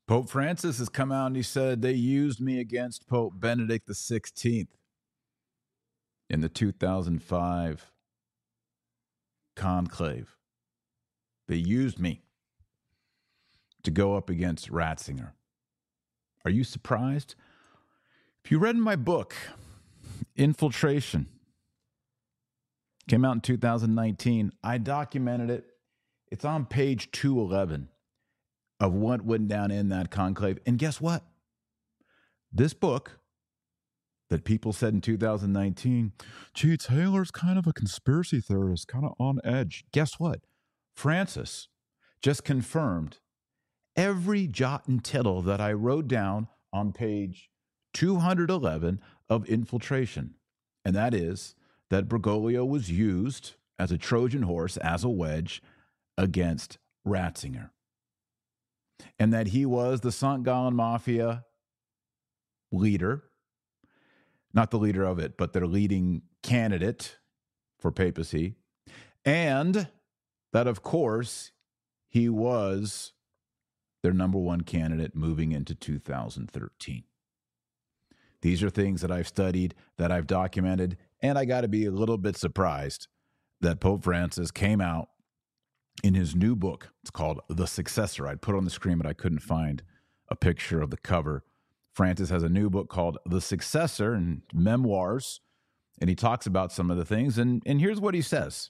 Pope Francis has come out and he said they used me against Pope Benedict XVI in the 2005 conclave. They used me to go up against Ratzinger. Are you surprised? If you read my book, Infiltration, came out in 2019, I documented it. It's on page 211 of what went down in that conclave. And guess what? This book that people said in 2019, gee, Taylor's kind of a conspiracy theorist, kind of on edge. Guess what? Francis just confirmed every jot and tittle that I wrote down on page 211 of Infiltration. And that is that Bergoglio was used as a Trojan horse, as a wedge against Ratzinger. And that he was the St. Gallen Mafia leader, not the leader of it, but their leading candidate for papacy. And that, of course, he was their number one candidate moving into 2013. These are things that I've studied, that I've documented, and I got to be a little bit surprised that Pope Francis came out in his new book. It's called The Successor. I'd put it on the screen, but I couldn't find a picture of the cover. Francis has a new book called The Successor and Memoirs, and he talks about some of the things. And here's what he says.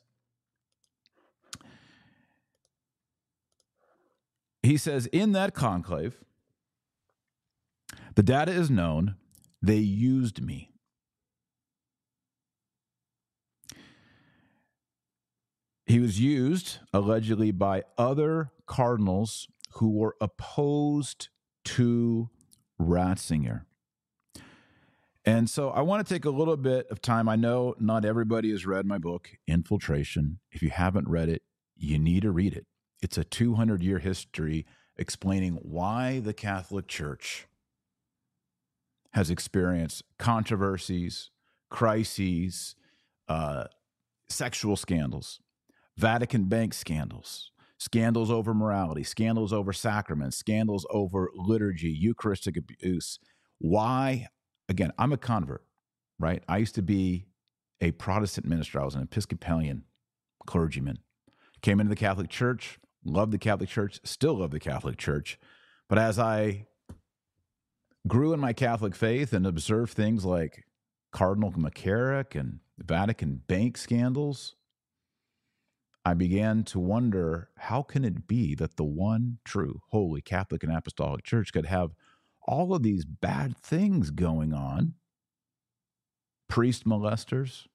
He says, in that conclave, the data is known. They used me. He was used, allegedly, by other cardinals who were opposed to Ratzinger. And so I want to take a little bit of time. I know not everybody has read my book, Infiltration. If you haven't read it, you need to read it. It's a 200-year history explaining why the Catholic Church has experienced controversies, crises, sexual scandals, Vatican Bank scandals, scandals over morality, scandals over sacraments, scandals over liturgy, Eucharistic abuse. Why? Again, I'm a convert, right? I used to be a Protestant minister. I was an Episcopalian clergyman. Came into the Catholic Church, loved the Catholic Church, still love the Catholic Church. But as I grew in my Catholic faith and observed things like Cardinal McCarrick and the Vatican Bank scandals, I began to wonder, how can it be that the one true, holy Catholic and Apostolic Church could have all of these bad things going on? Priest molesters,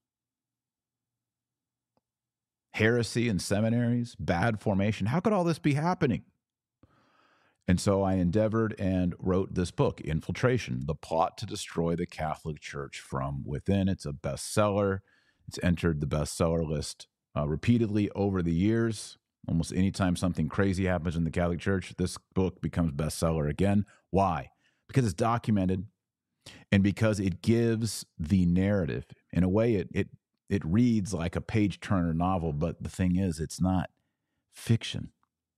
heresy in seminaries, bad formation. How could all this be happening? And so I endeavored and wrote this book, Infiltration, The Plot to Destroy the Catholic Church from Within. It's a bestseller. It's entered the bestseller list repeatedly over the years. Almost anytime something crazy happens in the Catholic Church, this book becomes bestseller again. Why? Because it's documented and because it gives the narrative. In a way, it reads like a page-turner novel, but the thing is, it's not fiction.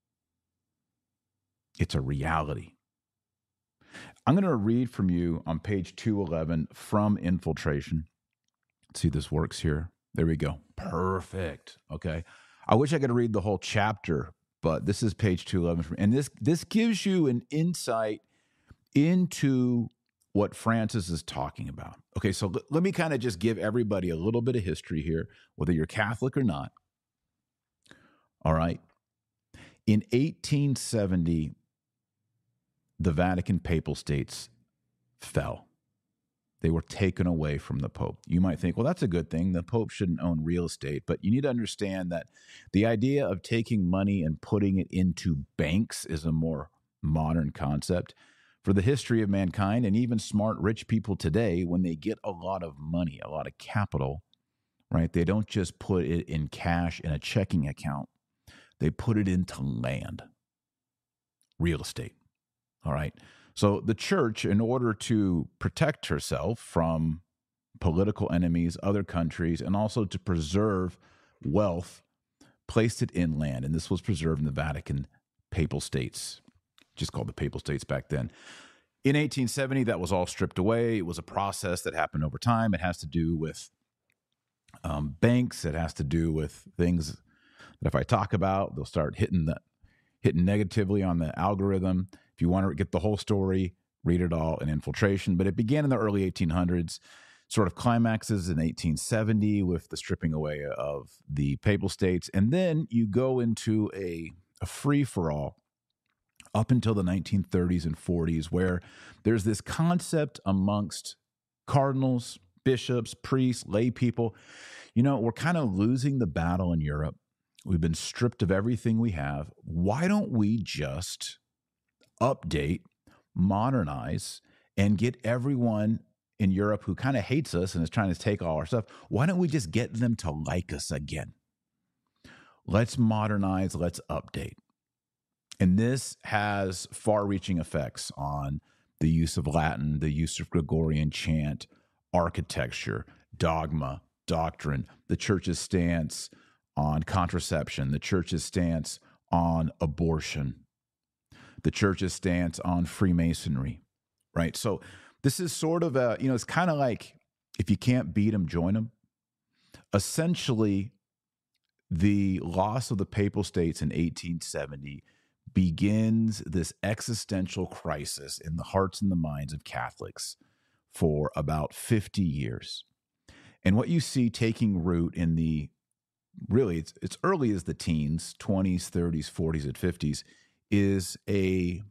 It's a reality. I'm going to read from you on page 211 from Infiltration. Let's see if this works here. There we go. Perfect. Okay. I wish I could read the whole chapter, but this is page 211. And this gives you an insight into what Francis is talking about. Okay, so let me kind of just give everybody a little bit of history here, whether you're Catholic or not. All right. In 1870, the Vatican Papal States fell. They were taken away from the Pope. You might think, well, that's a good thing. The Pope shouldn't own real estate. But you need to understand that the idea of taking money and putting it into banks is a more modern concept. For the history of mankind, and even smart, rich people today, when they get a lot of money, a lot of capital, right, they don't just put it in cash in a checking account. They put it into land, real estate. All right. So the church, in order to protect herself from political enemies, other countries, and also to preserve wealth, placed it in land. And this was preserved in the Vatican Papal States. just called the Papal States back then. In 1870, that was all stripped away. It was a process that happened over time. It has to do with banks. It has to do with things that if I talk about, they'll start hitting negatively on the algorithm. If you want to get the whole story, read it all in Infiltration. But it began in the early 1800s, sort of climaxes in 1870 with the stripping away of the Papal States. And then you go into a free-for-all up until the 1930s and 40s, where there's this concept amongst cardinals, bishops, priests, lay people. We're kind of losing the battle in Europe. We've been stripped of everything we have. Why don't we just update, modernize, and get everyone in Europe who kind of hates us and is trying to take all our stuff, why don't we just get them to like us again? Let's modernize, let's update. And this has far-reaching effects on the use of Latin, the use of Gregorian chant, architecture, dogma, doctrine, the church's stance on contraception, the church's stance on abortion, the church's stance on Freemasonry, right? So this is sort of it's kind of like if you can't beat them, join them. Essentially, the loss of the Papal States in 1870 begins this existential crisis in the hearts and the minds of Catholics for about 50 years. And what you see taking root in it's early as the teens, 20s, 30s, 40s, and 50s, is a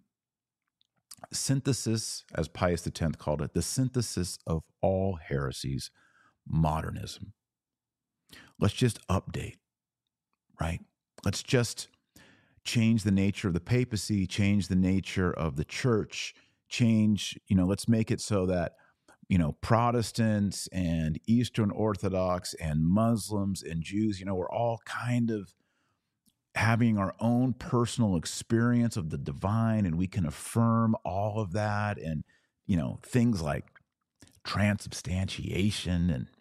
synthesis, as Pius X called it, the synthesis of all heresies, modernism. Let's just update, right? Let's just change the nature of the papacy, change the nature of the church, let's make it so that, Protestants and Eastern Orthodox and Muslims and Jews, we're all kind of having our own personal experience of the divine, and we can affirm all of that. And, things like transubstantiation and,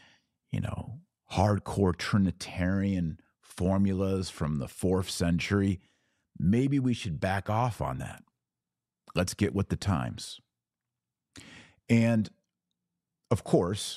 hardcore Trinitarian formulas from the 4th century. Maybe we should back off on that. Let's get with the times. And of course,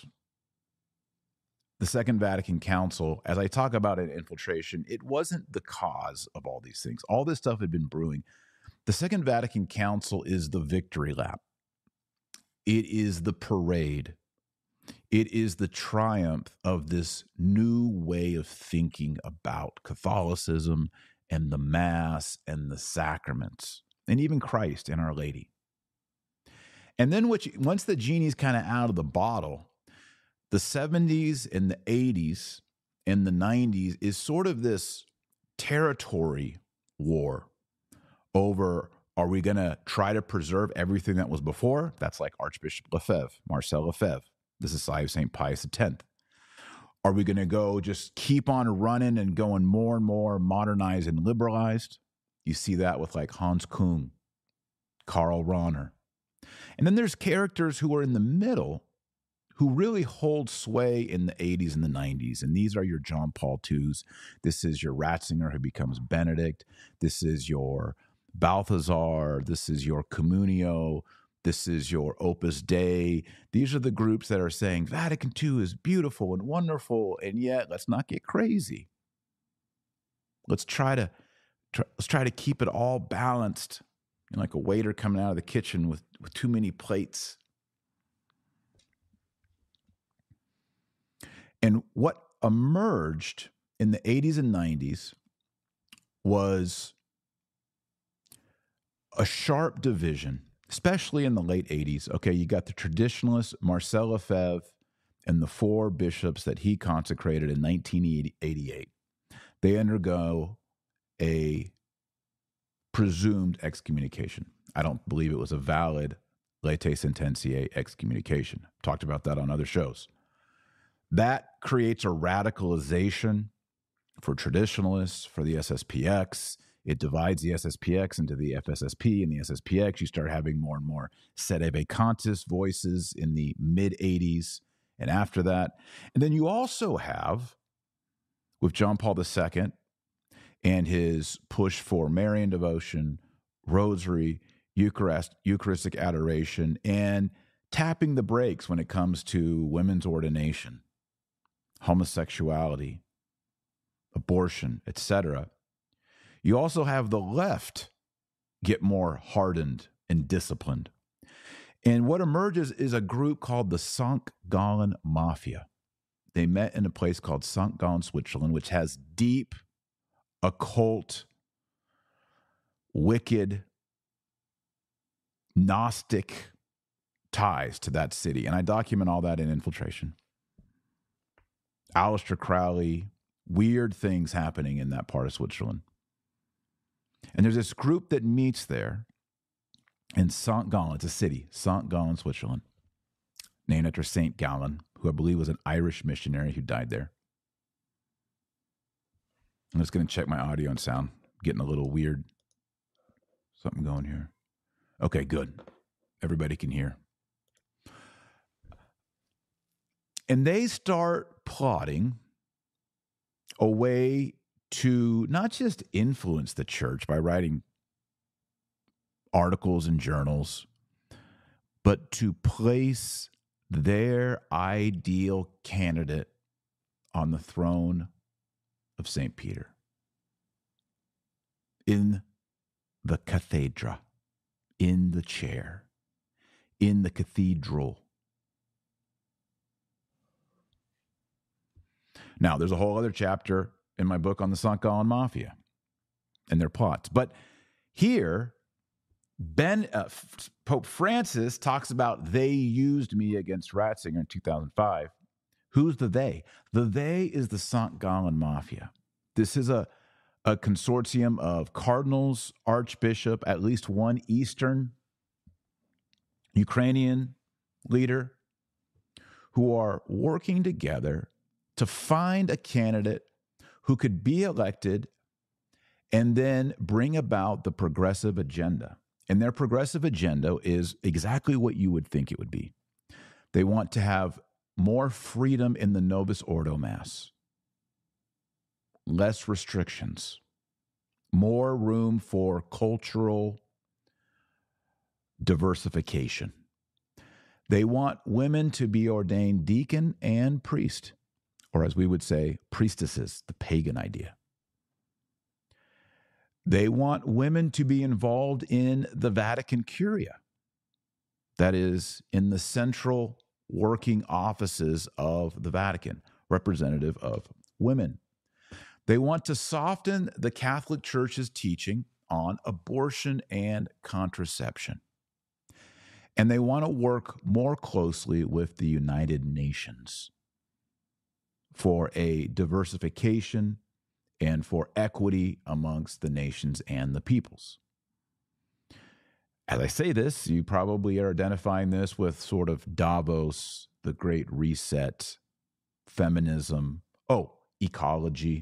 the Second Vatican Council, as I talk about in Infiltration, it wasn't the cause of all these things. All this stuff had been brewing. The Second Vatican Council is the victory lap. It is the parade. It is the triumph of this new way of thinking about Catholicism and the Mass and the sacraments, and even Christ and Our Lady. And then once the genie's kind of out of the bottle, the 70s and the 80s and the 90s is sort of this territory war over, are we going to try to preserve everything that was before? That's like Archbishop Lefebvre, Marcel Lefebvre, the Society of St. Pius X. Are we going to go just keep on running and going more and more modernized and liberalized? You see that with like Hans Küng, Karl Rahner. And then there's characters who are in the middle who really hold sway in the 80s and the 90s. And these are your John Paul IIs. This is your Ratzinger who becomes Benedict. This is your Balthazar. This is your Communio. This is your Opus Dei. These are the groups that are saying Vatican II is beautiful and wonderful, and yet let's not get crazy. Let's try to keep it all balanced. Like a waiter coming out of the kitchen with too many plates. And what emerged in the 80s and 90s was a sharp division, especially in the late 80s. Okay, you got the traditionalist Marcel Lefebvre and the 4 bishops that he consecrated in 1988. They undergo a presumed excommunication. I don't believe it was a valid latae sententiae excommunication. Talked about that on other shows. That creates a radicalization for traditionalists, for the SSPX. It divides the SSPX into the FSSP and the SSPX. You start having more and more sedevacantis voices in the mid-80s and after that. And then you also have, with John Paul II and his push for Marian devotion, rosary, Eucharistic adoration, and tapping the brakes when it comes to women's ordination, homosexuality, abortion, etc. You also have the left get more hardened and disciplined. And what emerges is a group called the St. Gallen Mafia. They met in a place called St. Gallen, Switzerland, which has deep, occult, wicked, Gnostic ties to that city. And I document all that in Infiltration. Aleister Crowley, weird things happening in that part of Switzerland. And there's this group that meets there in St. Gallen. It's a city, St. Gallen, Switzerland, named after St. Gallen, who I believe was an Irish missionary who died there. I'm just going to check my audio and sound. Getting a little weird. Something going here. Okay, good. Everybody can hear. And they start plotting a way to not just influence the church by writing articles in journals, but to place their ideal candidate on the throne of St. Peter in the cathedra, in the chair, in the cathedral. Now, there's a whole other chapter in my book on the St. Gallen Mafia and their plots. But here, Pope Francis talks about they used me against Ratzinger in 2005. Who's the they? The they is the St. Gallen Mafia. This is a consortium of cardinals, archbishop, at least one Eastern Ukrainian leader who are working together to find a candidate who could be elected and then bring about the progressive agenda. And their progressive agenda is exactly what you would think it would be. They want to have more freedom in the Novus Ordo Mass, less restrictions, more room for cultural diversification. They want women to be ordained deacon and priest, or as we would say, priestesses, the pagan idea. They want women to be involved in the Vatican Curia, that is, in the central working offices of the Vatican, representative of women. They want to soften the Catholic Church's teaching on abortion and contraception. And they want to work more closely with the United Nations for a diversification and for equity amongst the nations and the peoples. As I say this, you probably are identifying this with sort of Davos, the Great Reset, feminism, ecology.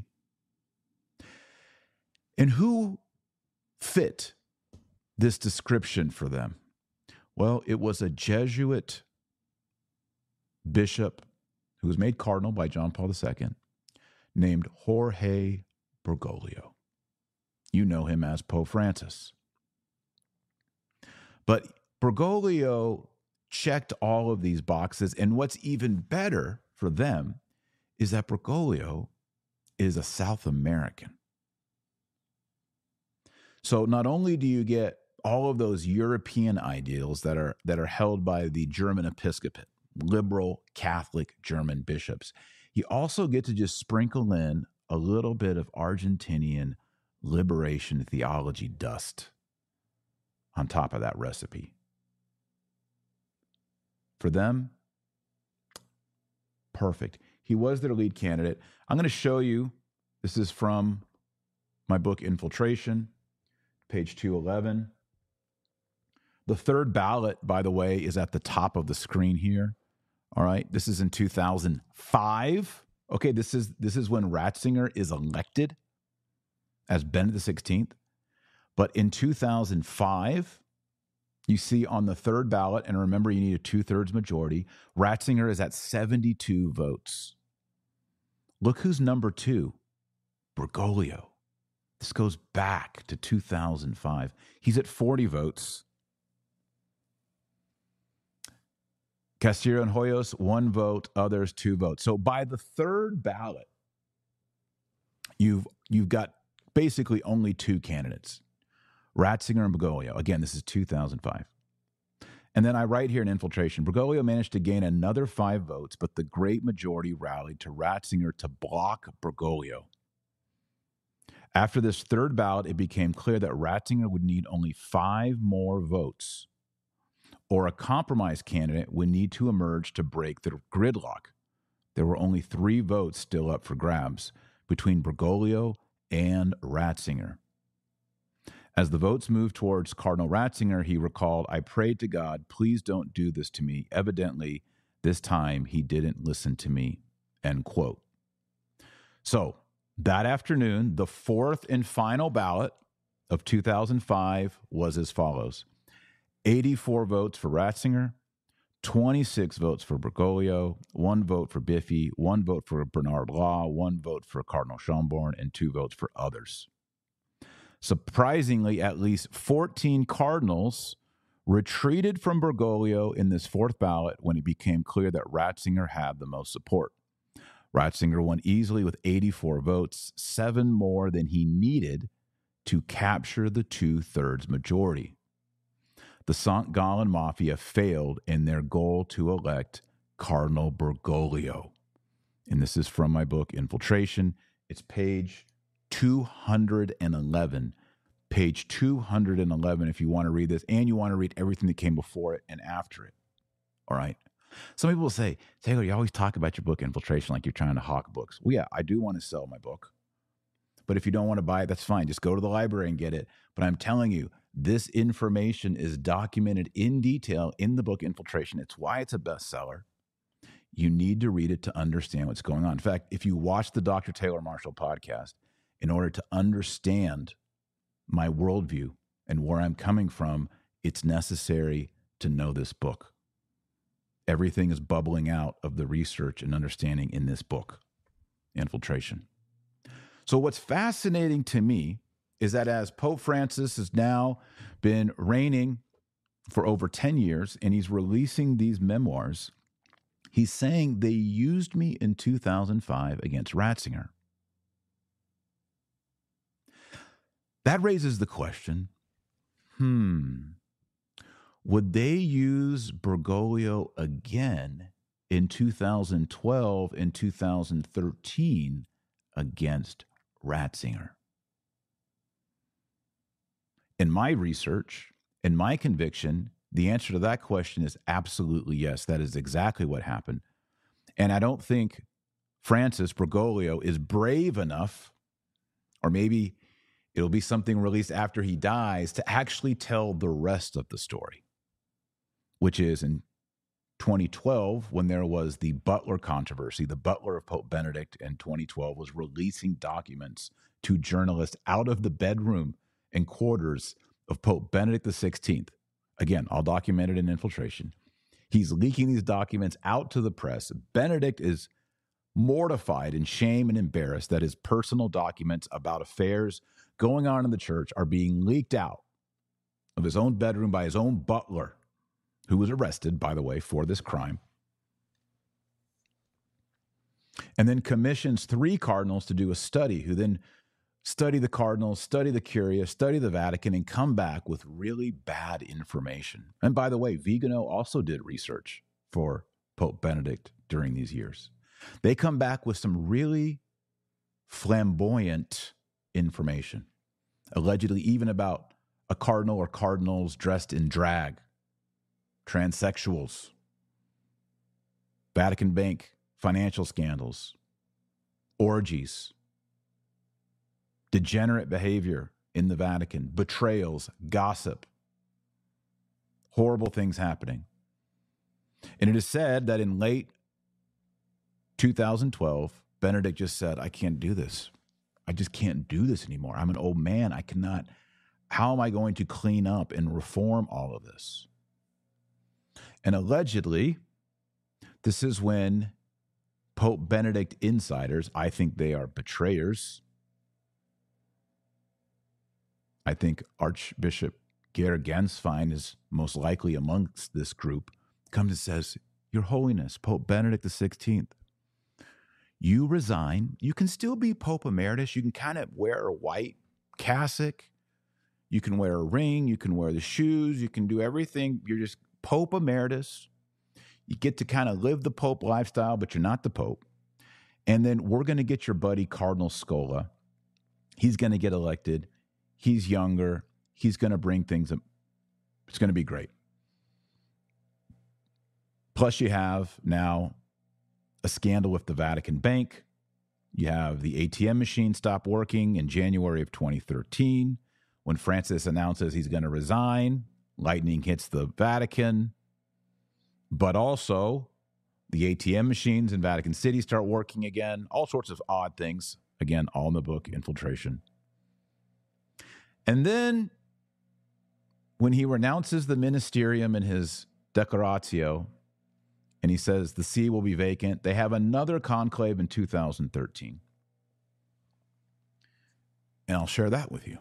And who fit this description for them? Well, it was a Jesuit bishop who was made cardinal by John Paul II named Jorge Bergoglio. You know him as Pope Francis. But Bergoglio checked all of these boxes, and what's even better for them is that Bergoglio is a South American. So not only do you get all of those European ideals that are held by the German episcopate, liberal Catholic German bishops, you also get to just sprinkle in a little bit of Argentinian liberation theology dust on top of that recipe. For them, perfect. He was their lead candidate. I'm going to show you, this is from my book, Infiltration, page 211. The third ballot, by the way, is at the top of the screen here. All right, this is in 2005. Okay, this is when Ratzinger is elected as Benedict XVI. But in 2005, you see on the third ballot, and remember you need a 2/3 majority, Ratzinger is at 72 votes. Look who's number 2, Bergoglio. This goes back to 2005. He's at 40 votes. Castillo and Hoyos, 1 vote, others 2 votes. So by the third ballot, you've got basically only 2 candidates, Ratzinger and Bergoglio. Again, this is 2005. And then I write here in Infiltration, Bergoglio managed to gain another 5 votes, but the great majority rallied to Ratzinger to block Bergoglio. After this third ballot, it became clear that Ratzinger would need only 5 more votes, or a compromise candidate would need to emerge to break the gridlock. There were only 3 votes still up for grabs between Bergoglio and Ratzinger. As the votes moved towards Cardinal Ratzinger, he recalled, "I prayed to God, please don't do this to me. Evidently, this time he didn't listen to me," end quote. So that afternoon, the 4th and final ballot of 2005 was as follows: 84 votes for Ratzinger, 26 votes for Bergoglio, 1 vote for Biffy, 1 vote for Bernard Law, 1 vote for Cardinal Schönborn, and 2 votes for others. Surprisingly, at least 14 cardinals retreated from Bergoglio in this 4th ballot when it became clear that Ratzinger had the most support. Ratzinger won easily with 84 votes, 7 more than he needed to capture the 2/3 majority. The St. Gallen Mafia failed in their goal to elect Cardinal Bergoglio. And this is from my book, Infiltration. It's page 211. Page 211 if you want to read this, and you want to read everything that came before it and after it. All right? Some people will say, Taylor, you always talk about your book, Infiltration, like you're trying to hawk books. Well, yeah, I do want to sell my book. But if you don't want to buy it, that's fine. Just go to the library and get it. But I'm telling you, this information is documented in detail in the book, Infiltration. It's why it's a bestseller. You need to read it to understand what's going on. In fact, if you watch the Dr. Taylor Marshall podcast, in order to understand my worldview and where I'm coming from, it's necessary to know this book. Everything is bubbling out of the research and understanding in this book, Infiltration. So what's fascinating to me is that as Pope Francis has now been reigning for over 10 years and he's releasing these memoirs, he's saying they used me in 2005 against Ratzinger. That raises the question, would they use Bergoglio again in 2012 and 2013 against Ratzinger? In my research, in my conviction, the answer to that question is absolutely yes. That is exactly what happened. And I don't think Francis Bergoglio is brave enough, or maybe it'll be something released after he dies, to actually tell the rest of the story, which is in 2012, when there was the Butler controversy. The butler of Pope Benedict in 2012 was releasing documents to journalists out of the bedroom and quarters of Pope Benedict XVI. Again, I'll document it in Infiltration. He's leaking these documents out to the press. Benedict is mortified in shame and embarrassed that his personal documents about affairs going on in the church are being leaked out of his own bedroom by his own butler, who was arrested, by the way, for this crime. And then commissions 3 cardinals to do a study, who then study the cardinals, study the Curia, study the Vatican, and come back with really bad information. And by the way, Vigano also did research for Pope Benedict during these years. They come back with some really flamboyant information, allegedly even about a cardinal or cardinals dressed in drag, transsexuals, Vatican Bank financial scandals, orgies, degenerate behavior in the Vatican, betrayals, gossip, horrible things happening. And it is said that in late 2012, Benedict just said, I can't do this. I just can't do this anymore. I'm an old man. I cannot. How am I going to clean up and reform all of this? And allegedly, this is when Pope Benedict insiders, I think they are betrayers, I think Archbishop Georg Genswein is most likely amongst this group, comes and says, Your Holiness, Pope Benedict XVI, you resign. You can still be Pope Emeritus. You can kind of wear a white cassock. You can wear a ring. You can wear the shoes. You can do everything. You're just Pope Emeritus. You get to kind of live the Pope lifestyle, but you're not the Pope. And then we're going to get your buddy Cardinal Scola. He's going to get elected. He's younger. He's going to bring things up. It's going to be great. Plus, you have now a scandal with the Vatican Bank. You have the ATM machine stop working in January of 2013. When Francis announces he's going to resign, lightning hits the Vatican. But also, the ATM machines in Vatican City start working again. All sorts of odd things. Again, all in the book, Infiltration. And then, when he renounces the ministerium in his Declaratio, and he says the see will be vacant, they have another conclave in 2013. And I'll share that with you.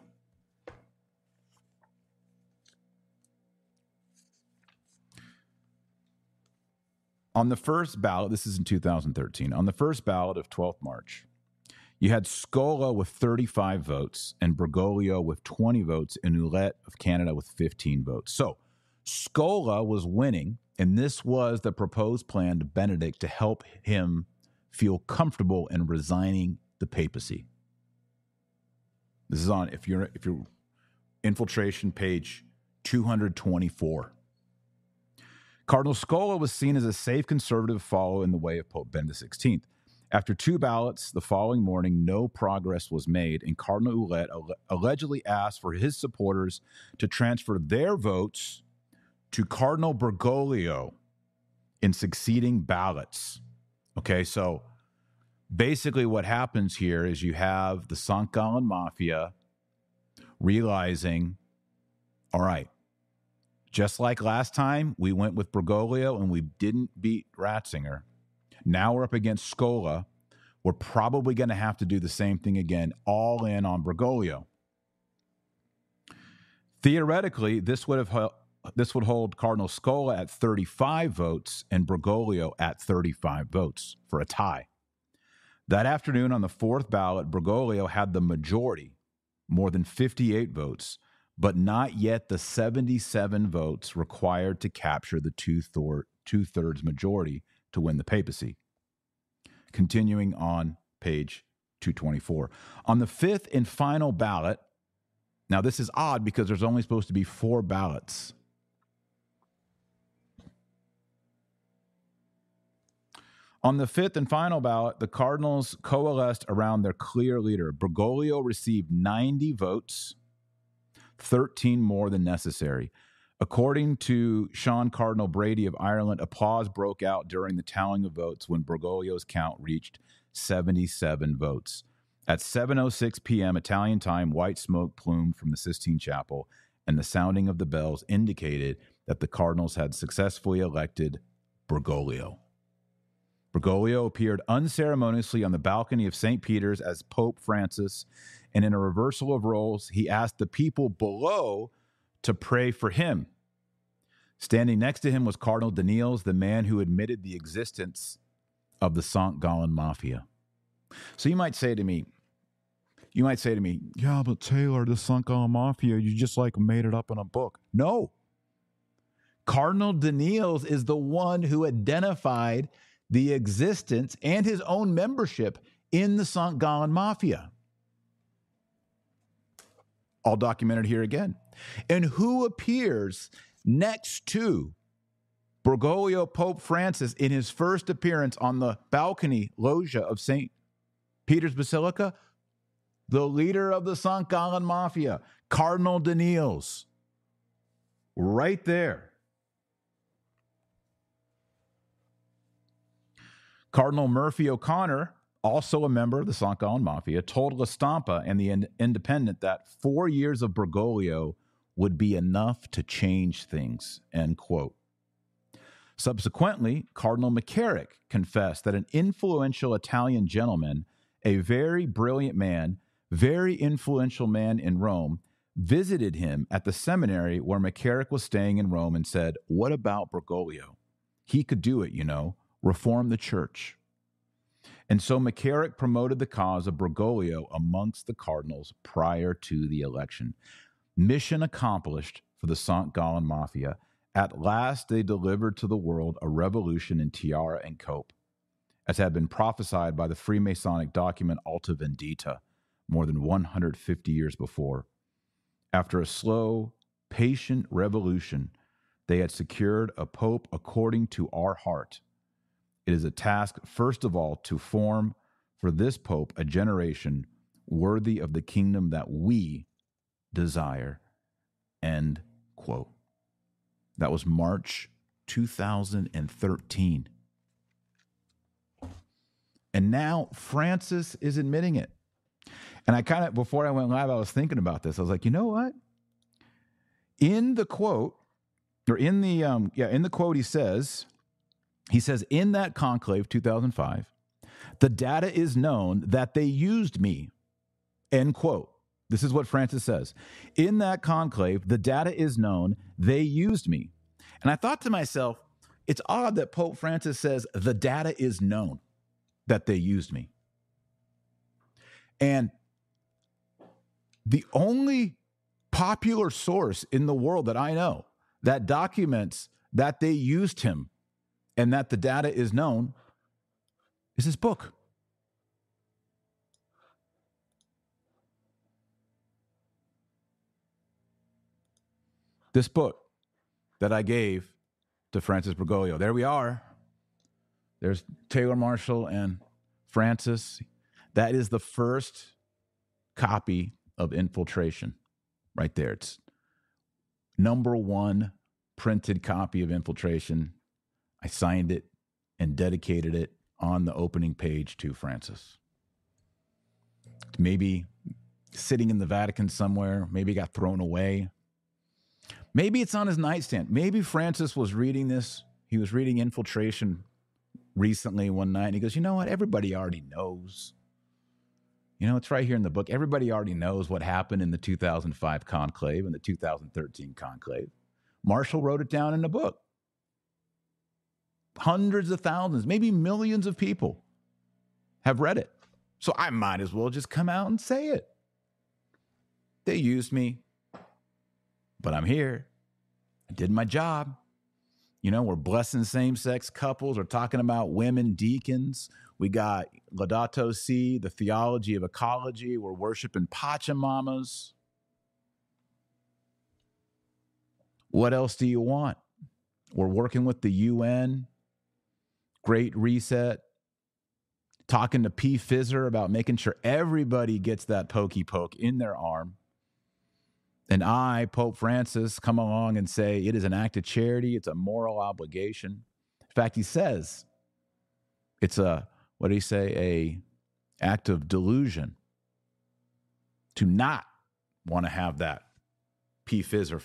On the first ballot, this is in 2013, on the first ballot of 12th March, you had Scola with 35 votes and Bergoglio with 20 votes and Ouellette of Canada with 15 votes. So Scola was winning, and this was the proposed plan to Benedict to help him feel comfortable in resigning the papacy. This is on, if you're Infiltration, page 224. Cardinal Scola was seen as a safe conservative follower in the way of Pope Benedict XVI. After two ballots the following morning, no progress was made, and Cardinal Ouellette allegedly asked for his supporters to transfer their votes to Cardinal Bergoglio in succeeding ballots. Okay, so basically what happens here is you have the St. Gallen Mafia realizing, all right, just like last time, we went with Bergoglio and we didn't beat Ratzinger. Now we're up against Scola. We're probably going to have to do the same thing again, all in on Bergoglio. Theoretically, this would hold Cardinal Scola at 35 votes and Bergoglio at 35 votes for a tie. That afternoon on the fourth ballot, Bergoglio had the majority, more than 58 votes, but not yet the 77 votes required to capture the two-thirds majority to win the papacy. Continuing on page 224. On the fifth and final ballot, now this is odd because there's only supposed to be 4 ballots. On the fifth and final ballot, the cardinals coalesced around their clear leader. Bergoglio received 90 votes, 13 more than necessary. According to Sean Cardinal Brady of Ireland, applause broke out during the tallying of votes when Bergoglio's count reached 77 votes. At 7:06 p.m. Italian time, white smoke plumed from the Sistine Chapel, and the sounding of the bells indicated that the cardinals had successfully elected Bergoglio. Bergoglio appeared unceremoniously on the balcony of St. Peter's as Pope Francis, and in a reversal of roles, he asked the people below to pray for him. Standing next to him was Cardinal Danneels, the man who admitted the existence of the St. Gallen Mafia. So you might say to me, yeah, but Taylor, the St. Gallen Mafia, you just like made it up in a book. No. Cardinal Danneels is the one who identified the existence and his own membership in the St. Gallen Mafia. All documented here again. And who appears next to Bergoglio Pope Francis in his first appearance on the balcony loggia of St. Peter's Basilica? The leader of the St. Gallen Mafia, Cardinal Danneels. Right there. Cardinal Murphy O'Connor, also a member of the St. Gallen Mafia, told La Stampa and the Independent that 4 years of Bergoglio would be enough to change things, end quote. Subsequently, Cardinal McCarrick confessed that an influential Italian gentleman, a very brilliant man, very influential man in Rome, visited him at the seminary where McCarrick was staying in Rome and said, "What about Bergoglio? He could do it, reform the church." And so McCarrick promoted the cause of Bergoglio amongst the cardinals prior to the election. Mission accomplished for the St. Gallen Mafia. At last, they delivered to the world a revolution in tiara and cope, as had been prophesied by the Freemasonic document Alta Vendita more than 150 years before. After a slow, patient revolution, they had secured a pope according to our heart. It is a task, first of all, to form for this pope a generation worthy of the kingdom that we desire. End quote. That was March 2013. And now Francis is admitting it. And I kind of, before I went live, I was thinking about this. I was like, you know what? In the quote, or in the quote, he says, in that conclave, 2005, the data is known that they used me, end quote. This is what Francis says. In that conclave, the data is known they used me. And I thought to myself, it's odd that Pope Francis says the data is known that they used me. And the only popular source in the world that I know that documents that they used him and that the data is known is his book. This book that I gave to Francis Bergoglio. There we are. There's Taylor Marshall and Francis. That is the first copy of Infiltration right there. It's number 1 printed copy of Infiltration. I signed it and dedicated it on the opening page to Francis. Maybe sitting in the Vatican somewhere. Maybe it got thrown away. Maybe it's on his nightstand. Maybe Francis was reading this. He was reading Infiltration recently one night, and he goes, you know what? Everybody already knows. It's right here in the book. Everybody already knows what happened in the 2005 conclave and the 2013 conclave. Marshall wrote it down in the book. Hundreds of thousands, maybe millions of people have read it. So I might as well just come out and say it. They used me, but I'm here. I did my job. We're blessing same-sex couples. We're talking about women deacons. We got Laudato Si, the theology of ecology. We're worshiping Pachamamas. What else do you want? We're working with the UN, Great Reset, talking to P. Fizzer about making sure everybody gets that pokey poke in their arm. And I, Pope Francis, come along and say it is an act of charity. It's a moral obligation. In fact, he says it's a act of delusion to not want to have that P. Fizzer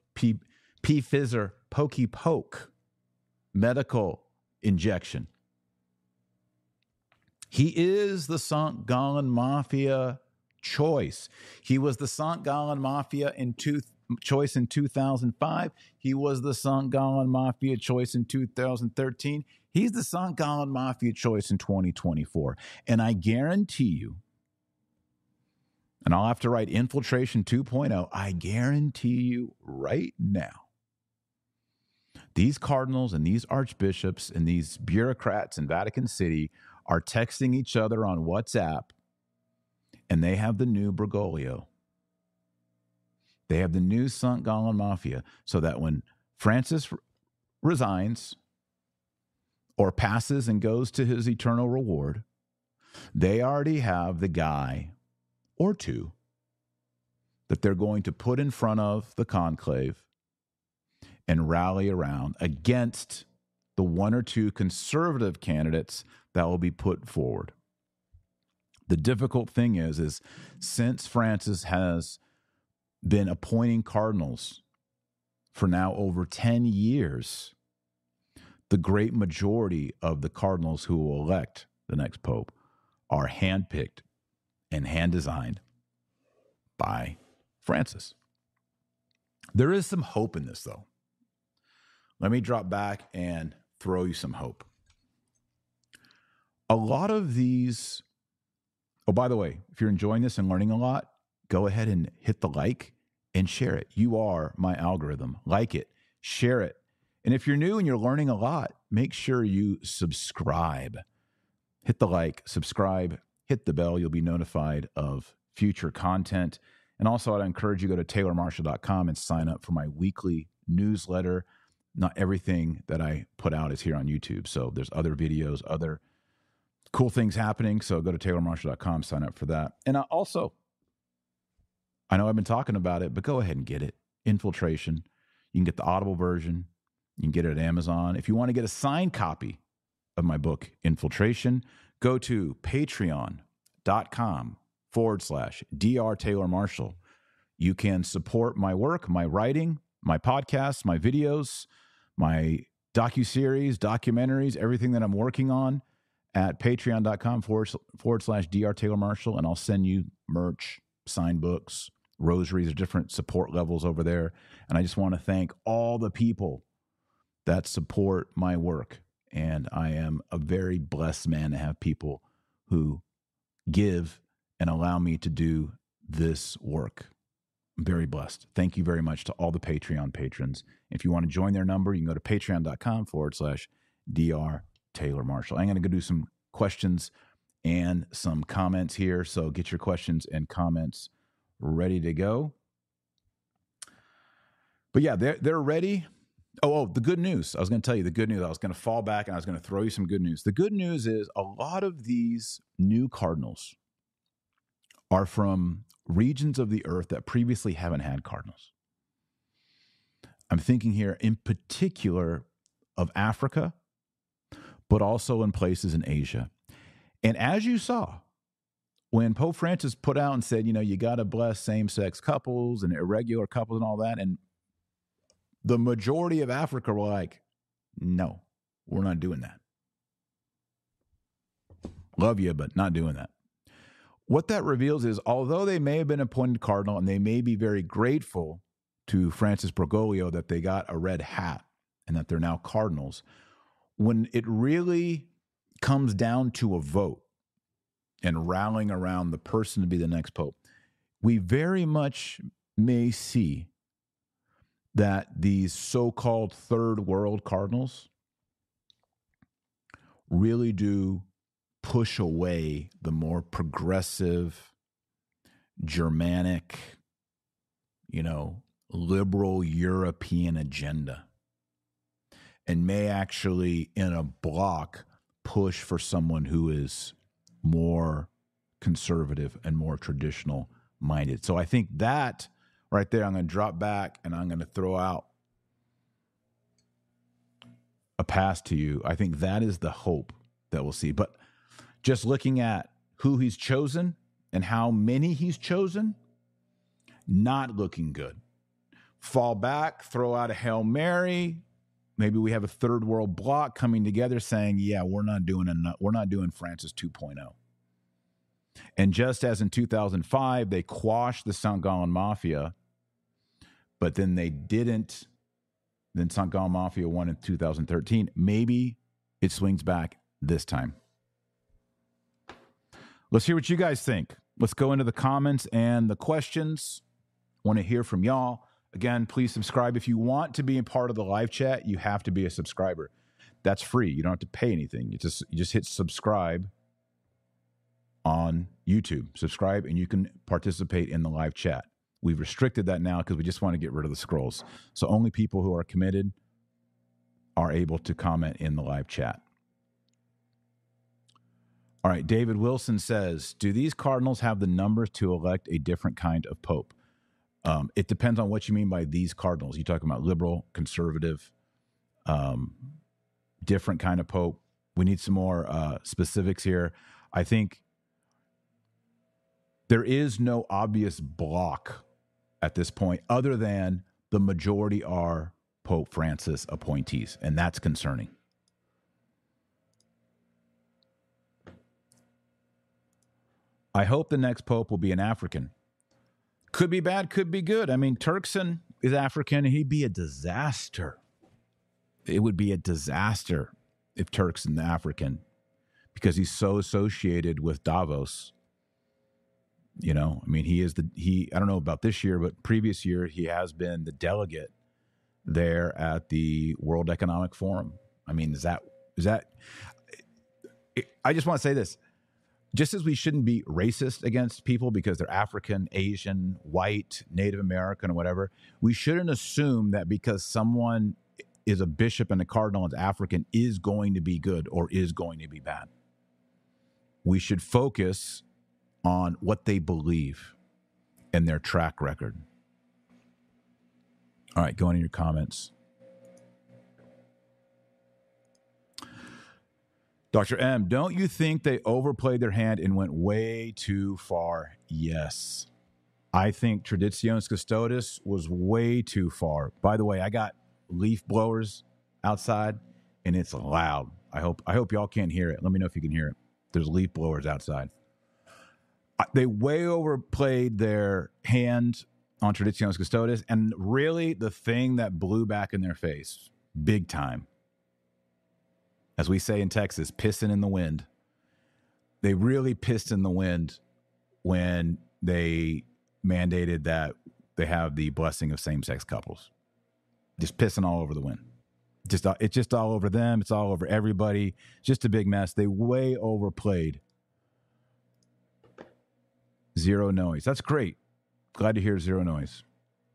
pokey poke medical injection. He is the St. Gallen Mafia choice. He was the St. Gallen Mafia choice in 2005. He was the St. Gallen Mafia choice in 2013. He's the St. Gallen Mafia choice in 2024. And I guarantee you, and I'll have to write Infiltration 2.0, I guarantee you right now, these cardinals and these archbishops and these bureaucrats in Vatican City are texting each other on WhatsApp, and they have the new Bergoglio. They have the new St. Gallen Mafia, so that when Francis resigns or passes and goes to his eternal reward, they already have the guy or two that they're going to put in front of the conclave and rally around against the one or two conservative candidates that will be put forward. The difficult thing is since Francis has been appointing cardinals for now over 10 years, the great majority of the cardinals who will elect the next pope are handpicked and hand-designed by Francis. There is some hope in this, though. Let me drop back and throw you some hope. A lot of these, oh, by the way, if you're enjoying this and learning a lot, go ahead and hit the like and share it. You are my algorithm. Like it, share it. And if you're new and you're learning a lot, make sure you subscribe. Hit the like, subscribe, hit the bell. You'll be notified of future content. And also, I'd encourage you to go to taylormarshall.com and sign up for my weekly newsletter. Not everything that I put out is here on YouTube. So there's other videos, other cool things happening. So go to taylormarshall.com, sign up for that. And I know I've been talking about it, but go ahead and get it. Infiltration. You can get the Audible version. You can get it at Amazon. If you want to get a signed copy of my book, Infiltration, go to patreon.com/Dr. Taylor Marshall. You can support my work, my writing, my podcasts, my videos, my docuseries, documentaries, everything that I'm working on at patreon.com/Dr. Taylor Marshall. And I'll send you merch, signed books, rosaries, different support levels over there. And I just want to thank all the people that support my work. And I am a very blessed man to have people who give and allow me to do this work. I'm very blessed. Thank you very much to all the Patreon patrons. If you want to join their number, you can go to patreon.com/Dr. Taylor Marshall. I'm going to go do some questions and some comments here. So get your questions and comments ready to go. But yeah, they're ready. Oh, the good news. I was going to tell you the good news. I was going to fall back and I was going to throw you some good news. The good news is a lot of these new cardinals are from regions of the earth that previously haven't had cardinals. I'm thinking here in particular of Africa, but also in places in Asia. And as you saw, when Pope Francis put out and said, you got to bless same-sex couples and irregular couples and all that, and the majority of Africa were like, no, we're not doing that. Love you, but not doing that. What that reveals is, although they may have been appointed cardinal and they may be very grateful to Francis Bergoglio that they got a red hat and that they're now cardinals, when it really comes down to a vote and rallying around the person to be the next pope, we very much may see that these so-called third world cardinals really do push away the more progressive, Germanic, liberal European agenda, and may actually, in a block, push for someone who is more conservative and more traditional minded. So I think that right there, I'm going to drop back and I'm going to throw out a pass to you. I think that is the hope that we'll see. But just looking at who he's chosen and how many he's chosen, not looking good. Fall back, throw out a Hail Mary. Maybe we have a third world bloc coming together saying, yeah, we're not doing Francis 2.0. And just as in 2005, they quashed the St. Gallen Mafia, but then they didn't. Then St. Gallen Mafia won in 2013. Maybe it swings back this time. Let's hear what you guys think. Let's go into the comments and the questions. Want to hear from y'all. Again, please subscribe. If you want to be a part of the live chat, you have to be a subscriber. That's free. You don't have to pay anything. You just hit subscribe on YouTube. Subscribe and you can participate in the live chat. We've restricted that now because we just want to get rid of the scrolls. So only people who are committed are able to comment in the live chat. All right, David Wilson says, do these cardinals have the numbers to elect a different kind of pope? It depends on what you mean by these cardinals. You talking about liberal, conservative, different kind of pope? We need some more specifics here. I think there is no obvious block at this point other than the majority are Pope Francis appointees, and that's concerning. I hope the next pope will be an African. Could be bad, could be good. I mean, Turkson is African, and he'd be a disaster. It would be a disaster if Turk's an African, because he's so associated with Davos. I mean, I don't know about this year, but previous year, he has been the delegate there at the World Economic Forum. I mean, I just want to say this. Just as we shouldn't be racist against people because they're African, Asian, white, Native American, or whatever, we shouldn't assume that because someone is a bishop and a cardinal and is African is going to be good or is going to be bad. We should focus on what they believe and their track record. All right, go on in your comments. Dr. M, don't you think they overplayed their hand and went way too far? Yes. I think Traditionis Custodes was way too far. By the way, I got leaf blowers outside, and it's loud. I hope y'all can't hear it. Let me know if you can hear it. There's leaf blowers outside. They way overplayed their hand on Traditionis Custodes, and really the thing that blew back in their face, big time, as we say in Texas, pissing in the wind. They really pissed in the wind when they mandated that they have the blessing of same-sex couples. Just pissing all over the wind. It's just all over them. It's all over everybody. Just a big mess. They way overplayed. Zero noise. That's great. Glad to hear zero noise.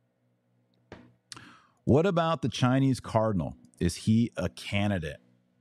What about the Chinese cardinal? Is he a candidate?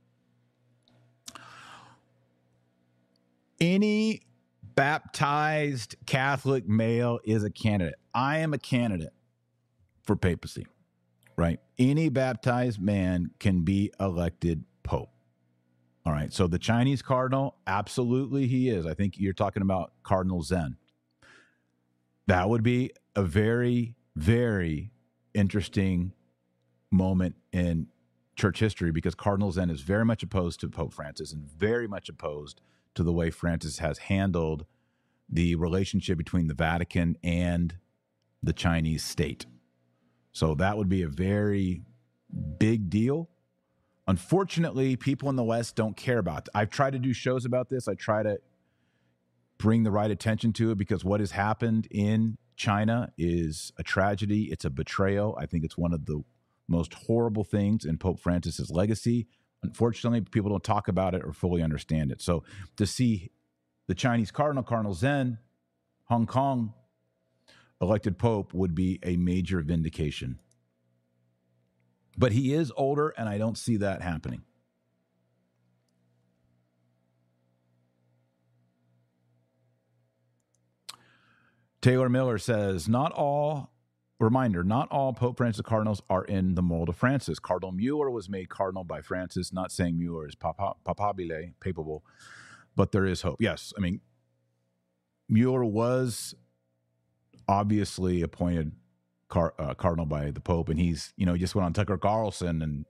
Any baptized Catholic male is a candidate. I am a candidate for papacy, right? Any baptized man can be elected pope. All right. So the Chinese cardinal, absolutely he is. I think you're talking about Cardinal Zen. That would be a very, very interesting moment in church history, because Cardinal Zen is very much opposed to Pope Francis and very much opposed to the way Francis has handled the relationship between the Vatican and the Chinese state. So that would be a very big deal. Unfortunately, people in the West don't care about it. I've tried to do shows about this. I try to bring the right attention to it, because what has happened in China is a tragedy. It's a betrayal. I think it's one of the most horrible things in Pope Francis's legacy. Unfortunately, people don't talk about it or fully understand it. So to see the Chinese cardinal, Cardinal Zen, Hong Kong, elected pope would be a major vindication. But he is older, and I don't see that happening. Taylor Miller says, not all Pope Francis cardinals are in the mold of Francis. Cardinal Mueller was made cardinal by Francis, not saying Mueller is papable, but there is hope. Yes, I mean, Mueller was obviously appointed cardinal by the Pope, and he's, he just went on Tucker Carlson and,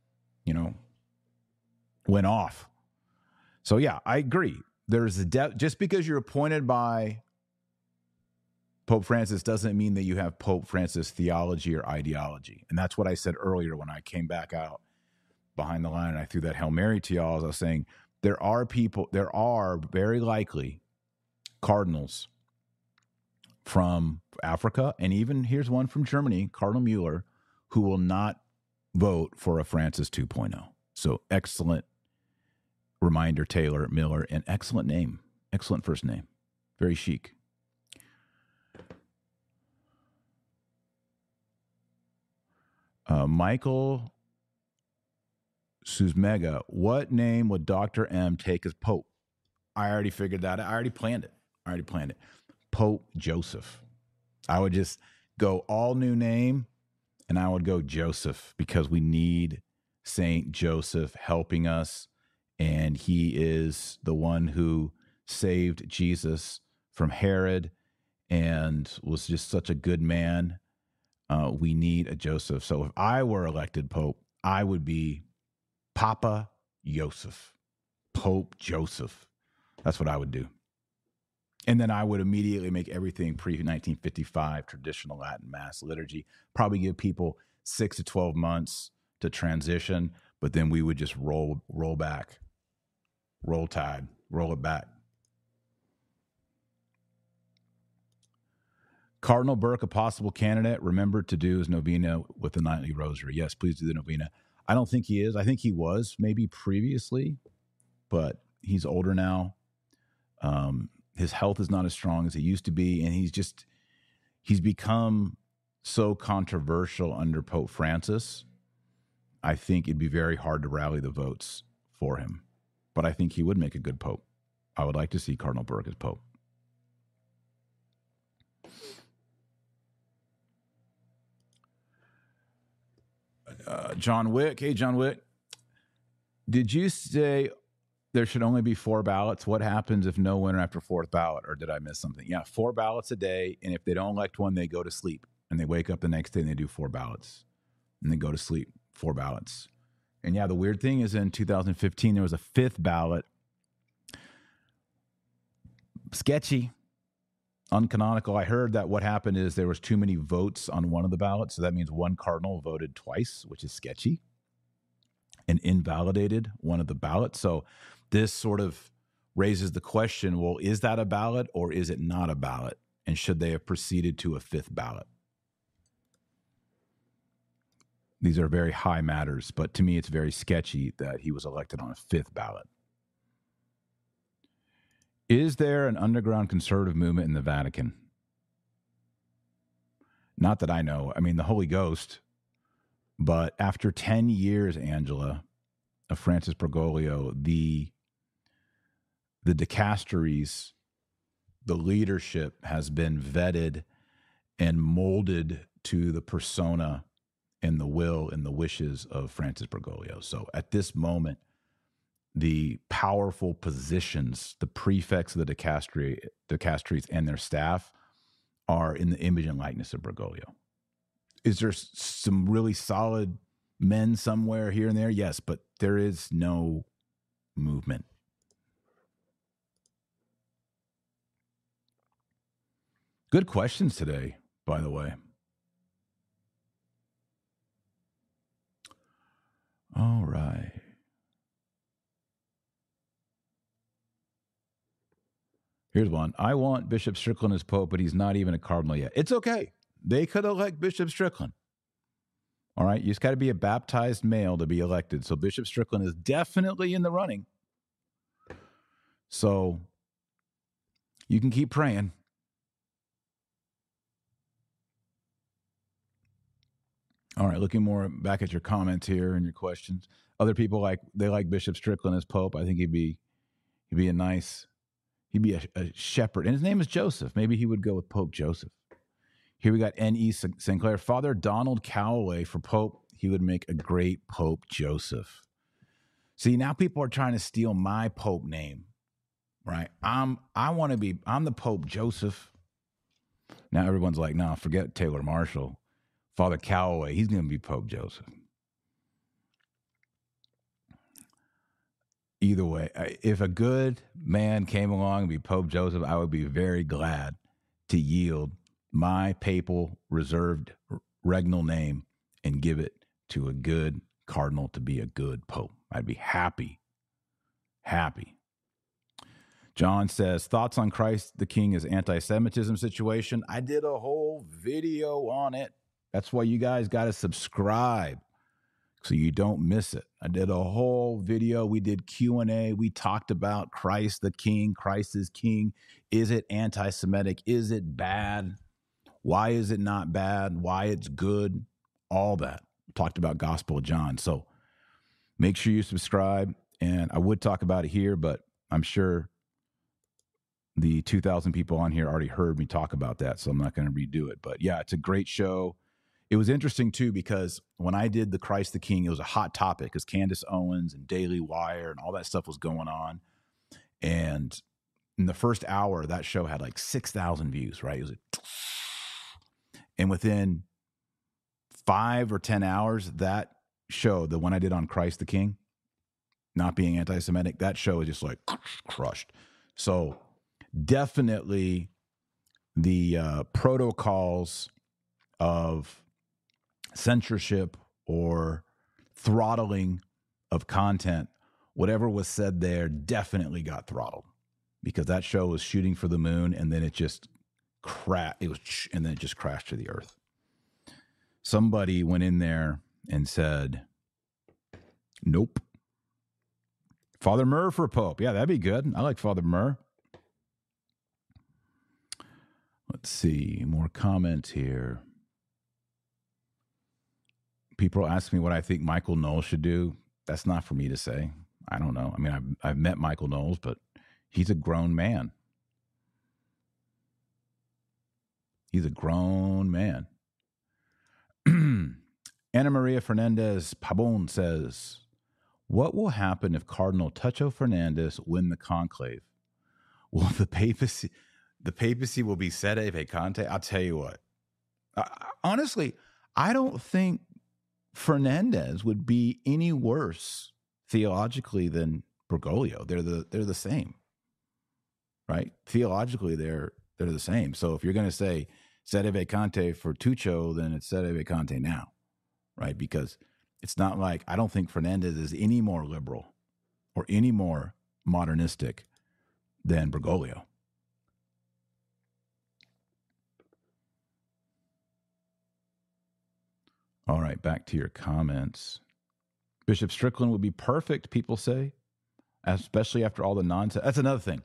went off. So, yeah, I agree. There's a depth. Just because you're appointed by Pope Francis doesn't mean that you have Pope Francis theology or ideology. And that's what I said earlier when I came back out behind the line and I threw that Hail Mary to y'all. As I was saying, there are very likely cardinals from Africa, and even here's one from Germany, Cardinal Mueller, who will not vote for a Francis 2.0. So excellent reminder, Taylor Miller, and excellent name. Excellent first name. Very chic. Michael Suzmega, what name would Dr. M take as Pope? I already figured that out. I already planned it. Pope Joseph. I would just go all new name, and I would go Joseph, because we need Saint Joseph helping us, and he is the one who saved Jesus from Herod and was just such a good man. We need a Joseph. So if I were elected Pope, I would be Papa Joseph, Pope Joseph. That's what I would do. And then I would immediately make everything pre-1955 traditional Latin Mass liturgy, probably give people 6 to 12 months to transition, but then we would just roll back, roll tide, roll it back. Cardinal Burke, a possible candidate. Remember to do his novena with the nightly rosary. Yes, please do the novena. I don't think he is. I think he was maybe previously, but he's older now. His health is not as strong as it used to be, and he's become so controversial under Pope Francis. I think it'd be very hard to rally the votes for him, but I think he would make a good pope. I would like to see Cardinal Burke as pope. John Wick. Hey, John Wick. Did you say there should only be 4 ballots? What happens if no winner after 4th ballot, or did I miss something? Yeah, 4 ballots a day, and if they don't elect one, they go to sleep, and they wake up the next day and they do 4 ballots, and they go to sleep, 4 ballots. And yeah, the weird thing is in 2015, there was a 5th ballot. Sketchy, uncanonical. I heard that what happened is there was too many votes on one of the ballots, so that means one cardinal voted twice, which is sketchy, and invalidated one of the ballots. So this sort of raises the question, well, is that a ballot or is it not a ballot? And should they have proceeded to a 5th ballot? These are very high matters, but to me, it's very sketchy that he was elected on a 5th ballot. Is there an underground conservative movement in the Vatican? Not that I know. I mean, the Holy Ghost. But after 10 years, Angela, of Francis Bergoglio, the dicasteries, the leadership has been vetted and molded to the persona and the will and the wishes of Francis Bergoglio. So at this moment, the powerful positions, the prefects of the dicasteries and their staff are in the image and likeness of Bergoglio. Is there some really solid men somewhere here and there? Yes, but there is no movement. Good questions today, by the way. All right. Here's one. I want Bishop Strickland as Pope, but he's not even a cardinal yet. It's okay. They could elect Bishop Strickland. All right. You just got to be a baptized male to be elected. So Bishop Strickland is definitely in the running. So you can keep praying. All right. Looking more back at your comments here and your questions. Other people like Bishop Strickland as Pope. I think he'd be a nice. He'd be a shepherd. And his name is Joseph. Maybe he would go with Pope Joseph. Here we got N.E. Sinclair. Father Donald Calloway for Pope. He would make a great Pope Joseph. See, now people are trying to steal my Pope name, right? I'm the Pope Joseph. Now everyone's like, no, forget Taylor Marshall. Father Calloway, he's going to be Pope Joseph. Either way, if a good man came along and be Pope Joseph, I would be very glad to yield my papal reserved regnal name and give it to a good cardinal to be a good pope. I'd be happy. John says, thoughts on Christ the King's anti-Semitism situation? I did a whole video on it. That's why you guys got to subscribe so you don't miss it. I did a whole video. We did Q&A. We talked about Christ the King. Christ is King. Is it anti-Semitic? Is it bad? Why is it not bad? Why it's good? All that. Talked about Gospel of John. So make sure you subscribe. And I would talk about it here, but I'm sure the 2,000 people on here already heard me talk about that, so I'm not going to redo it. But yeah, it's a great show. It was interesting, too, because when I did the Christ the King, it was a hot topic because Candace Owens and Daily Wire and all that stuff was going on. And in the first hour, that show had like 6,000 views, right? It was and within 5 or 10 hours, that show, the one I did on Christ the King, not being anti-Semitic, that show is just like crushed. So definitely the protocols of censorship or throttling of content, whatever was said there definitely got throttled, because that show was shooting for the moon, and then it just and then it just crashed to the earth. Somebody went in there and said, nope. Father Murr for Pope. Yeah, that'd be good. I like Father Murr. Let's see, more comments here. People ask me what I think Michael Knowles should do. That's not for me to say. I don't know. I mean, I've met Michael Knowles, but he's a grown man. He's a grown man. Ana Maria Fernandez Pabon says, what will happen if Cardinal Tucho Fernandez win the conclave? Will the papacy will be sede vacante? I'll tell you what. Honestly, I don't think Fernandez would be any worse theologically than Bergoglio. They're the same, right? Theologically, they're the same. So if you're going to say sede vacante for Tucho, then it's sede vacante now, right? Because it's not like, I don't think Fernandez is any more liberal or any more modernistic than Bergoglio. All right, back to your comments. Bishop Strickland would be perfect, people say, especially after all the nonsense. That's another thing.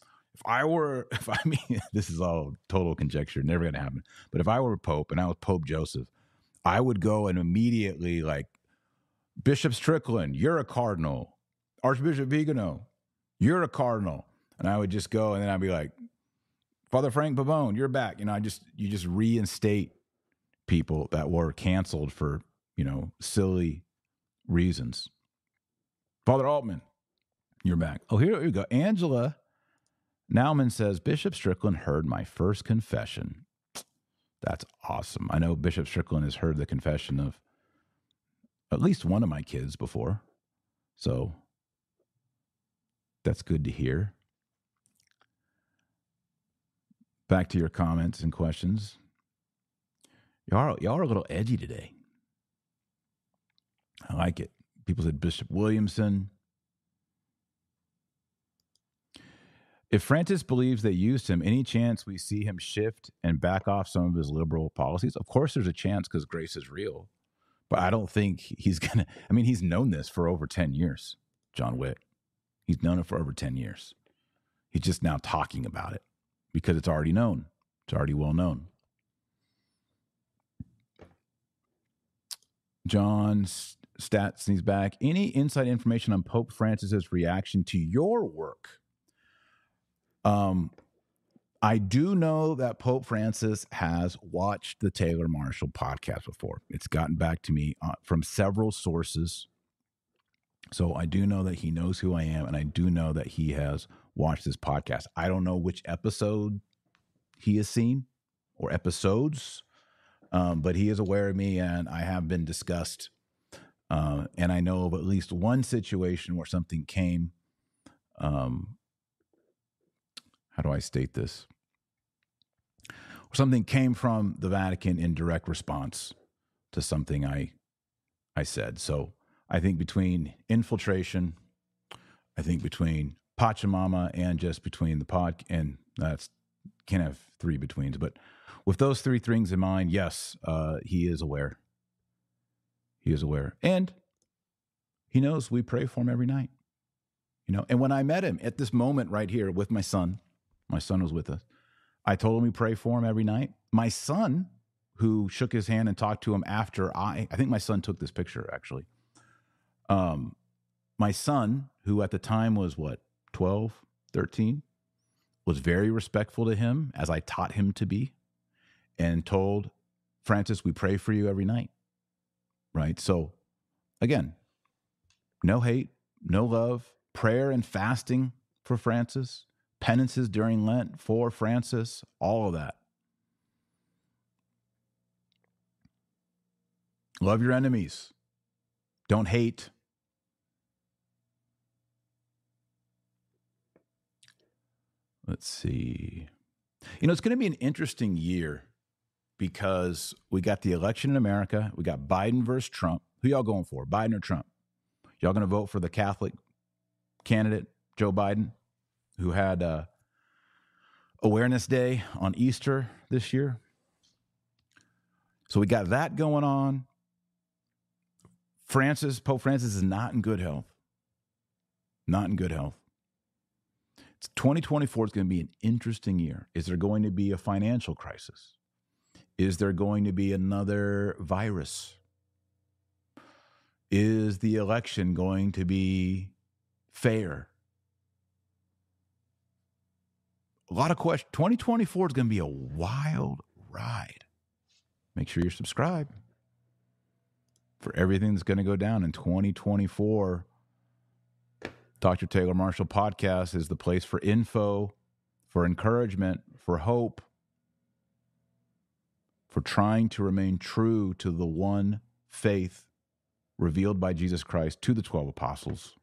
This is all total conjecture, never going to happen. But if I were Pope and I was Pope Joseph, I would go and immediately, like, Bishop Strickland, you're a cardinal. Archbishop Vigano, you're a cardinal. And I would just go, and then I'd be like, Father Frank Pavone, you're back. You just reinstate people that were canceled for, silly reasons. Father Altman, you're back. Oh, here we go. Angela Nauman says, Bishop Strickland heard my first confession. That's awesome. I know Bishop Strickland has heard the confession of at least one of my kids before. So that's good to hear. Back to your comments and questions. Y'all are a little edgy today. I like it. People said Bishop Williamson. If Francis believes they used him, any chance we see him shift and back off some of his liberal policies? Of course there's a chance, because grace is real. But I don't think he's going to, he's known this for over 10 years, John Witt. He's known it for over 10 years. He's just now talking about it because it's already known. It's already well known. John Statsny's back. Any inside information on Pope Francis's reaction to your work? I do know that Pope Francis has watched the Taylor Marshall podcast before. It's gotten back to me from several sources. So I do know that he knows who I am, and I do know that he has watched this podcast. I don't know which episode he has seen or episodes, but he is aware of me, and I have been discussed. And I know of at least one situation where something came. How do I state this? Something came from the Vatican in direct response to something I said. So I think between infiltration, I think between Pachamama, and just between the pod, and that's can't have three betweens, but with those three things in mind, yes, he is aware. He is aware. And he knows we pray for him every night. And when I met him at this moment right here with my son was with us. I told him we pray for him every night. My son, who shook his hand and talked to him after I think my son took this picture, actually. My son, who at the time was 12, 13, was very respectful to him, as I taught him to be, and told Francis, we pray for you every night. Right? So again, no hate, no love, prayer and fasting for Francis, penances during Lent for Francis, all of that. Love your enemies. Don't hate. Let's see. It's going to be an interesting year because we got the election in America. We got Biden versus Trump. Who y'all going for, Biden or Trump? Y'all going to vote for the Catholic candidate, Joe Biden, who had Awareness Day on Easter this year? So we got that going on. Pope Francis is not in good health. Not in good health. 2024 is going to be an interesting year. Is there going to be a financial crisis? Is there going to be another virus? Is the election going to be fair? A lot of questions. 2024 is going to be a wild ride. Make sure you're subscribed for everything that's going to go down in 2024. Dr. Taylor Marshall Podcast is the place for info, for encouragement, for hope, for trying to remain true to the one faith revealed by Jesus Christ to the 12 apostles.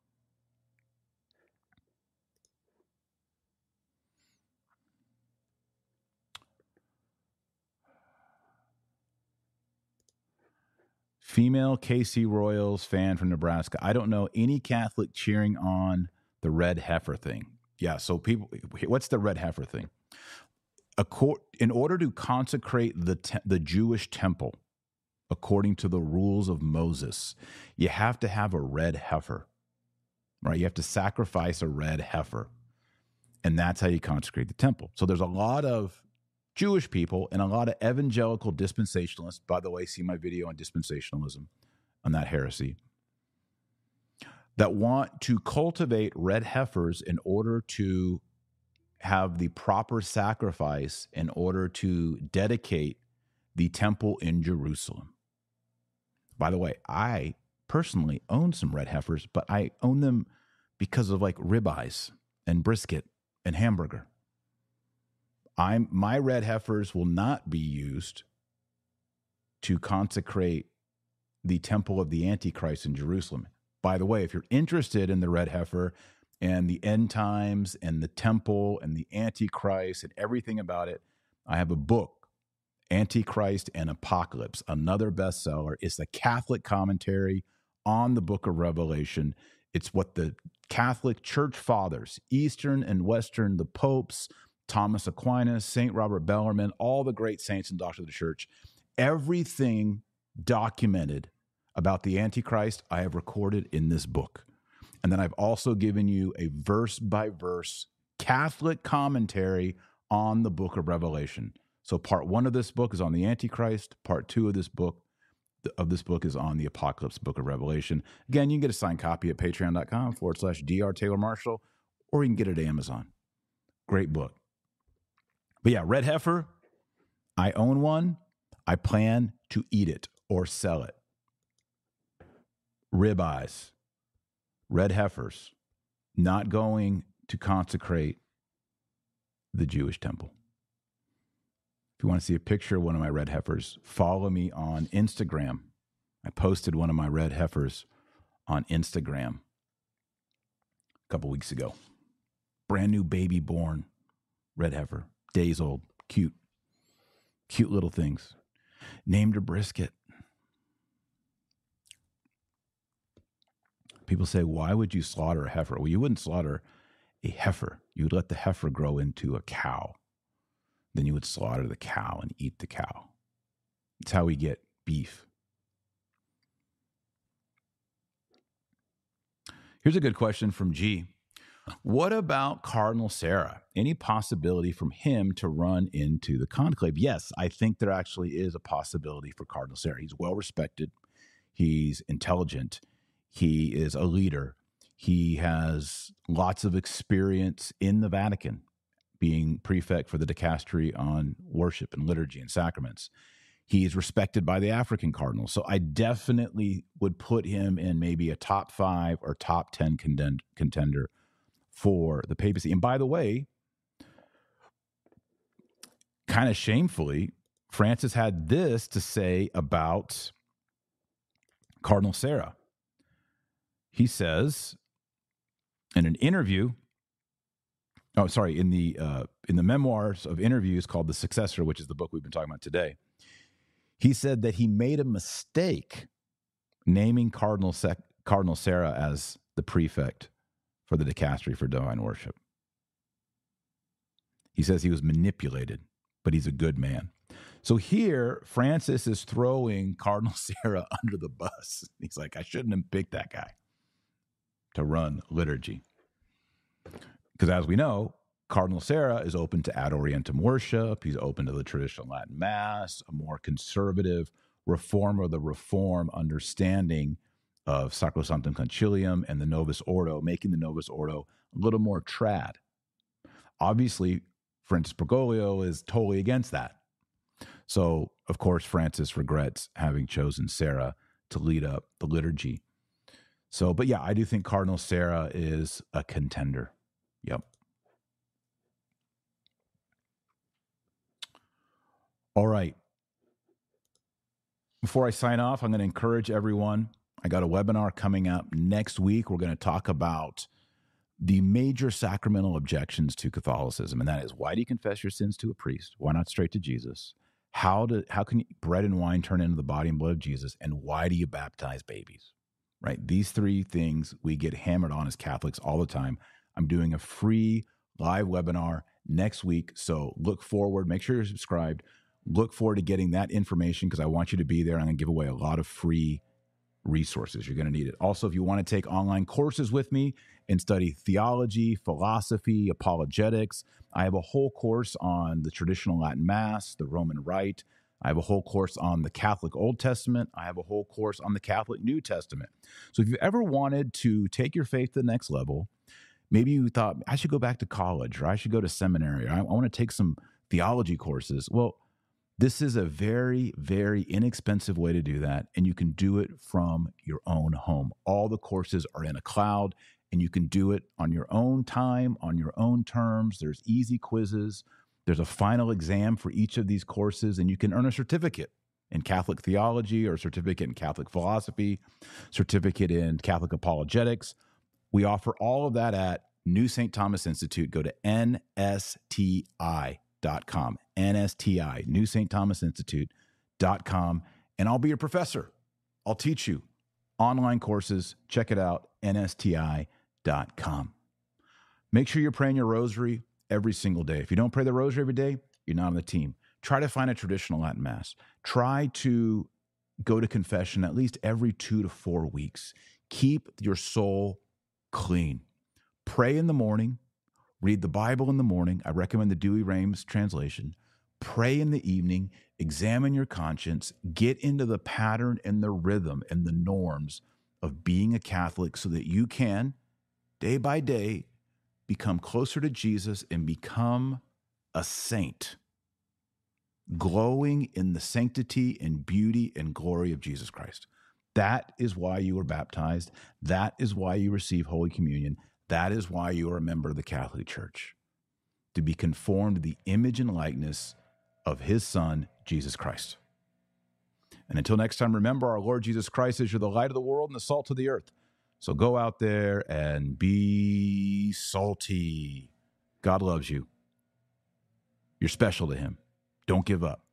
Female KC Royals fan from Nebraska. I don't know any Catholic cheering on the red heifer thing. Yeah, so people, what's the red heifer thing? In order to consecrate the Jewish temple, according to the rules of Moses, you have to have a red heifer, right? You have to sacrifice a red heifer, and that's how you consecrate the temple. So there's a lot of Jewish people and a lot of evangelical dispensationalists. By the way, see my video on dispensationalism, on that heresy, that want to cultivate red heifers in order to have the proper sacrifice in order to dedicate the temple in Jerusalem. By the way, I personally own some red heifers, but I own them because of like ribeyes and brisket and hamburger. My red heifers will not be used to consecrate the temple of the Antichrist in Jerusalem. By the way, if you're interested in the red heifer and the end times and the temple and the Antichrist and everything about it, I have a book, Antichrist and Apocalypse, another bestseller. It's a Catholic commentary on the book of Revelation. It's what the Catholic Church Fathers, Eastern and Western, the popes, Thomas Aquinas, St. Robert Bellarmine, all the great saints and doctors of the church, everything documented about the Antichrist, I have recorded in this book. And then I've also given you a verse-by-verse Catholic commentary on the book of Revelation. So part 1 of this book is on the Antichrist. Part 2 of this book is on the Apocalypse, book of Revelation. Again, you can get a signed copy at patreon.com/Dr. Taylor Marshall, or you can get it at Amazon. Great book. But yeah, red heifer, I own one. I plan to eat it or sell it. Ribeyes, red heifers, not going to consecrate the Jewish temple. If you want to see a picture of one of my red heifers, follow me on Instagram. I posted one of my red heifers on Instagram a couple weeks ago. Brand new baby born red heifer, days old, cute little things. Named her Brisket. People say, why would you slaughter a heifer? Well, you wouldn't slaughter a heifer. You would let the heifer grow into a cow. Then you would slaughter the cow and eat the cow. It's how we get beef. Here's a good question from G. What about Cardinal Sarah? Any possibility from him to run into the conclave? Yes, I think there actually is a possibility for Cardinal Sarah. He's well respected. He's intelligent. He is a leader. He has lots of experience in the Vatican, being prefect for the dicastery on worship and liturgy and sacraments. He is respected by the African cardinals. So I definitely would put him in maybe a top 5 or top 10 contender for the papacy. And by the way, kind of shamefully, Francis had this to say about Cardinal Sarah. He says in an interview Oh, sorry. In the memoirs of interviews called The Successor, which is the book we've been talking about today, he said that he made a mistake naming Cardinal Sarah as the prefect for the dicastery for divine worship. He says he was manipulated, but he's a good man. So here, Francis is throwing Cardinal Sarah under the bus. He's like, I shouldn't have picked that guy to run liturgy. Because as we know, Cardinal Sarah is open to ad orientem worship. He's open to the traditional Latin Mass, a more conservative reform or the reform understanding of Sacrosanctum Concilium and the Novus Ordo, making the Novus Ordo a little more trad. Obviously, Francis Bergoglio is totally against that. So, of course, Francis regrets having chosen Sarah to lead up the liturgy. So, but yeah, I do think Cardinal Sarah is a contender. Yep. All right. Before I sign off, I'm going to encourage everyone. I got a webinar coming up next week. We're going to talk about the major sacramental objections to Catholicism, and that is, why do you confess your sins to a priest? Why not straight to Jesus? How can bread and wine turn into the body and blood of Jesus? And why do you baptize babies? Right? These three things we get hammered on as Catholics all the time. I'm doing a free live webinar next week, so look forward. Make sure you're subscribed. Look forward to getting that information because I want you to be there. I'm going to give away a lot of free resources. You're going to need it. Also, if you want to take online courses with me and study theology, philosophy, apologetics, I have a whole course on the traditional Latin Mass, the Roman Rite. I have a whole course on the Catholic Old Testament. I have a whole course on the Catholic New Testament. So if you ever wanted to take your faith to the next level, maybe you thought, I should go back to college, or I should go to seminary, or I want to take some theology courses. Well, this is a very, very inexpensive way to do that, and you can do it from your own home. All the courses are in a cloud, and you can do it on your own time, on your own terms. There's easy quizzes. There's a final exam for each of these courses, and you can earn a certificate in Catholic theology or a certificate in Catholic philosophy, certificate in Catholic apologetics. We offer all of that at New St. Thomas Institute. Go to nsti.com. NSTI, New St. Thomas Institute.com, and I'll be your professor. I'll teach you online courses. Check it out, NSTI.com. Make sure you're praying your rosary every single day. If you don't pray the rosary every day, you're not on the team. Try to find a traditional Latin Mass. Try to go to confession at least every 2 to 4 weeks. Keep your soul clean. Pray in the morning. Read the Bible in the morning. I recommend the Douay-Rheims translation. Pray in the evening. Examine your conscience. Get into the pattern and the rhythm and the norms of being a Catholic so that you can, day by day, become closer to Jesus and become a saint, glowing in the sanctity and beauty and glory of Jesus Christ. That is why you were baptized. That is why you receive Holy Communion. That is why you are a member of the Catholic Church, to be conformed to the image and likeness of his Son, Jesus Christ. And until next time, remember, our Lord Jesus Christ is you're the light of the world and the salt of the earth. So go out there and be salty. God loves you. You're special to him. Don't give up.